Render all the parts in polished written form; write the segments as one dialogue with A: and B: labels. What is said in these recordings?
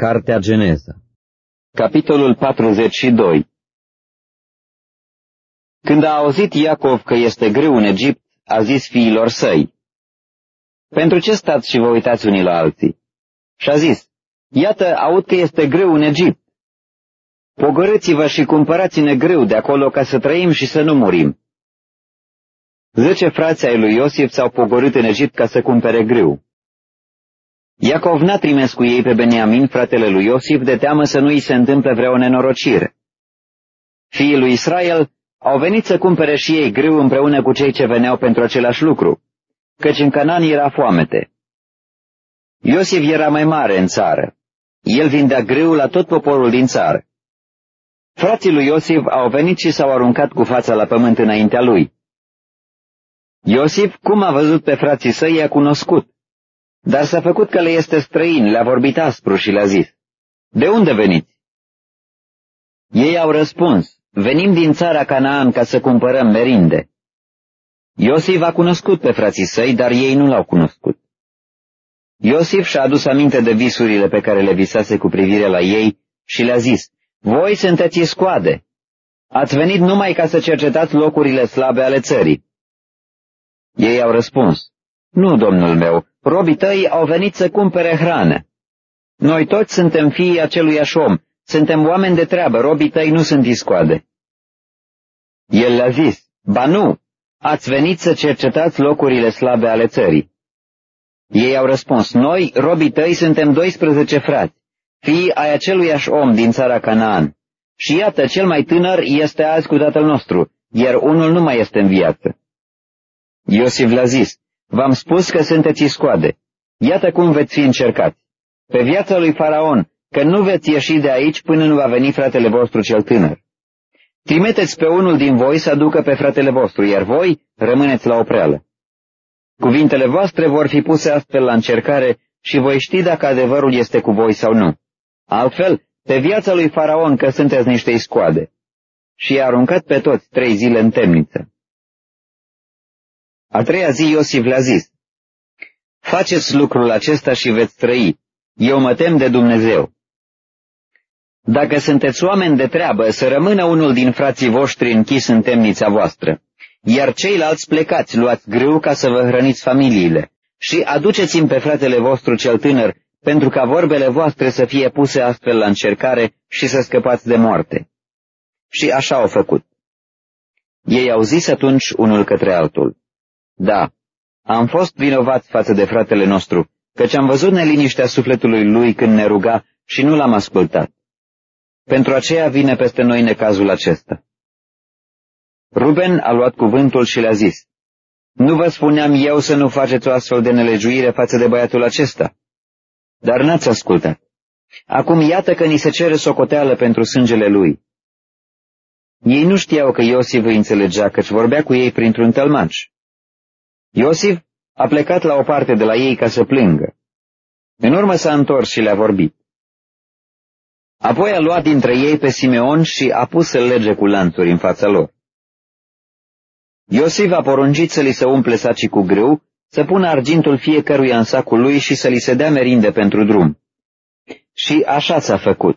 A: Cartea Geneza.
B: Capitolul 42. Când a auzit Iacov că este grâu în Egipt, a zis fiilor săi: pentru ce stați și vă uitați unii la alții? Și a zis: iată, aud că este grâu în Egipt. Pogorâți-vă și cumpărați-ne grâu de acolo ca să trăim și să nu murim. 10 frați ai lui Iosif s-au pogorât în Egipt ca să cumpere grâu. Iacov n-a trimis cu ei pe Beniamin, fratele lui Iosif, de teamă să nu îi se întâmple vreo nenorocire. Fiii lui Israel au venit să cumpere și ei grâu împreună cu cei ce veneau pentru același lucru, căci în Canaan era foamete. Iosif era mai mare în țară. El vindea grâu la tot poporul din țară. Frații lui Iosif au venit și s-au aruncat cu fața la pământ înaintea lui. Iosif, cum a văzut pe frații săi, i-a cunoscut, dar s-a făcut că le este străin, le-a vorbit aspru și le-a zis: de unde veniți? Ei au răspuns: venim din țara Canaan ca să cumpărăm merinde. Iosif a cunoscut pe frații săi, dar ei nu l-au cunoscut. Iosif și-a adus aminte de visurile pe care le visase cu privire la ei și le-a zis: voi sunteți iscoade. Ați venit numai ca să cercetați locurile slabe ale țării. Ei au răspuns: nu, domnul meu, robii tăi au venit să cumpere hrană. Noi toți suntem fiii aceluiași om, suntem oameni de treabă, robii tăi nu sunt iscoade. El le-a zis: ba nu, ați venit să cercetați locurile slabe ale țării. Ei au răspuns: noi, robii tăi, suntem 12 frați, fiii ai aceluiași om din țara Canaan. Și iată, cel mai tânăr este azi cu tatăl nostru, iar unul nu mai este în viață. Iosif le-a zis: v-am spus că sunteți iscoade. Iată cum veți fi încercați. Pe viața lui Faraon, că nu veți ieși de aici până nu va veni fratele vostru cel tânăr. Trimiteți pe unul din voi să aducă pe fratele vostru, iar voi rămâneți la opreală. Cuvintele voastre vor fi puse astfel la încercare și voi ști dacă adevărul este cu voi sau nu. Altfel, pe viața lui Faraon că sunteți niște iscoade. Și i-a aruncat pe toți 3 zile în temniță. A 3-a zi Iosif le-a zis: faceți lucrul acesta și veți trăi. Eu mă tem de Dumnezeu. Dacă sunteți oameni de treabă, să rămână unul din frații voștri închis în temnița voastră, iar ceilalți plecați, luați grâu ca să vă hrăniți familiile și aduceți-mi pe fratele vostru cel tânăr, pentru ca vorbele voastre să fie puse astfel la încercare și să scăpați de moarte. Și așa au făcut. Ei au zis atunci unul către altul: da, am fost vinovați față de fratele nostru, căci am văzut neliniștea sufletului lui când ne ruga și nu l-am ascultat. Pentru aceea vine peste noi necazul acesta. Ruben a luat cuvântul și le-a zis: nu vă spuneam eu să nu faceți o astfel de nelegiuire față de băiatul acesta? Dar n-ați ascultat. Acum iată că ni se cere socoteală pentru sângele lui. Ei nu știau că Iosif îi înțelegea, căci vorbea cu ei printr-un tălmaș. Iosif a plecat la o parte de la ei ca să plângă. În urmă s-a întors și le-a vorbit. Apoi a luat dintre ei pe Simeon și a pus să-l lege cu lanțuri în fața lor. Iosif a poruncit să li se umple sacii cu grâu, să pună argintul fiecăruia în sacul lui și să li se dea merinde pentru drum. Și așa s-a făcut.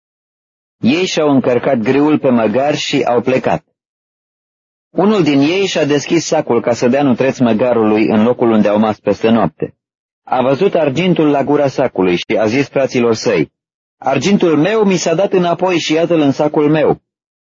B: Ei și-au încărcat grâul pe măgar și au plecat. Unul din ei și-a deschis sacul ca să dea nutreț măgarului în locul unde au mas peste noapte. A văzut argintul la gura sacului și a zis fraților săi: argintul meu mi s-a dat înapoi și iată-l în sacul meu.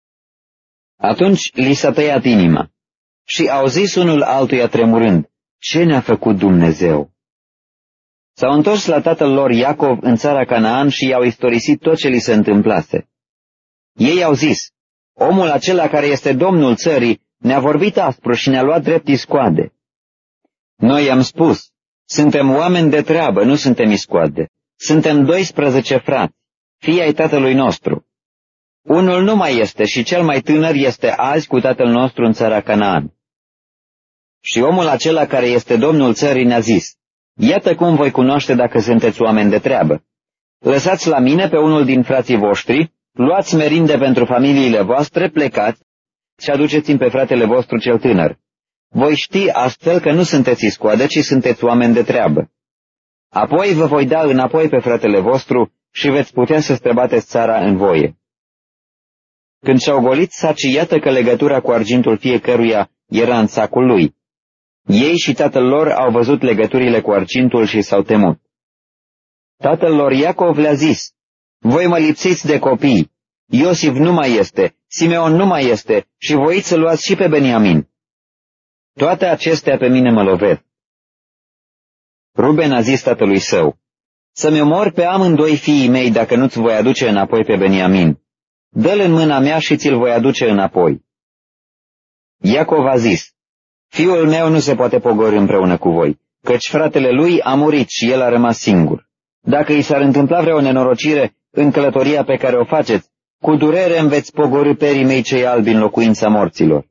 B: Atunci li s-a tăiat inima și au zis unul altuia tremurând: ce ne-a făcut Dumnezeu? S-au întors la tatăl lor Iacov în țara Canaan și i-au istorisit tot ce li se întâmplase. Ei au zis: omul acela care este domnul țării ne-a vorbit aspru și ne-a luat drept iscoade. Noi i-am spus: suntem oameni de treabă, nu suntem iscoade. Suntem 12 frați, fii ai tatălui nostru. Unul nu mai este și cel mai tânăr este azi cu tatăl nostru în țara Canaan. Și omul acela care este domnul țării ne-a zis: iată cum voi cunoaște dacă sunteți oameni de treabă. Lăsați la mine pe unul din frații voștri, luați merinde pentru familiile voastre, plecați și aduceți-mi pe fratele vostru cel tânăr. Voi ști astfel că nu sunteți iscoade, ci sunteți oameni de treabă. Apoi vă voi da înapoi pe fratele vostru și veți putea să străbateți țara în voie. Când și-au golit sacii, iată că legătura cu argintul fiecăruia era în sacul lui. Ei și tatăl lor au văzut legăturile cu argintul și s-au temut. Tatăl lor Iacov le-a zis: voi mă lipsiți de copii, Iosif nu mai este, Simeon nu mai este și voiți să luați și pe Beniamin. Toate acestea pe mine mă lovesc. Ruben a zis tatălui său: să-mi omori pe amândoi fiii mei dacă nu-ți voi aduce înapoi pe Beniamin. Dă-l în mâna mea și ți-l voi aduce înapoi. Iacov a zis: fiul meu nu se poate pogorî împreună cu voi, căci fratele lui a murit și el a rămas singur. Dacă i s-ar întâmpla vreo nenorocire în călătoria pe care o faceți, cu durere îmi veți pogorî perii mei cei albi în locuința morților.